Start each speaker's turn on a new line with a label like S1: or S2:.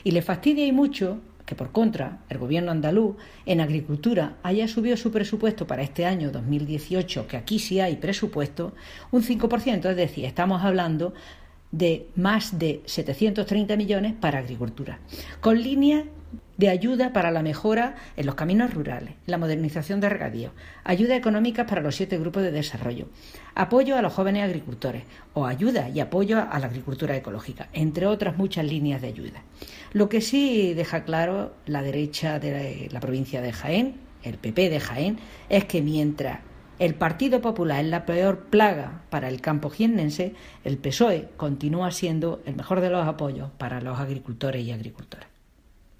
S1: Y le fastidia y mucho que, por contra, el gobierno andaluz en agricultura haya subido su presupuesto para este año 2018, que aquí sí hay presupuesto, un 5%, es decir, estamos hablando de más de 730 millones para agricultura, con líneas de ayuda para la mejora en los caminos rurales, la modernización de regadío, ayuda económica para los 7 grupos de desarrollo, apoyo a los jóvenes agricultores o ayuda y apoyo a la agricultura ecológica, entre otras muchas líneas de ayuda. Lo que sí deja claro la derecha de la provincia de Jaén, el PP de Jaén, es que mientras el Partido Popular es la peor plaga para el campo jiennense, el PSOE continúa siendo el mejor de los apoyos para los agricultores y agricultoras.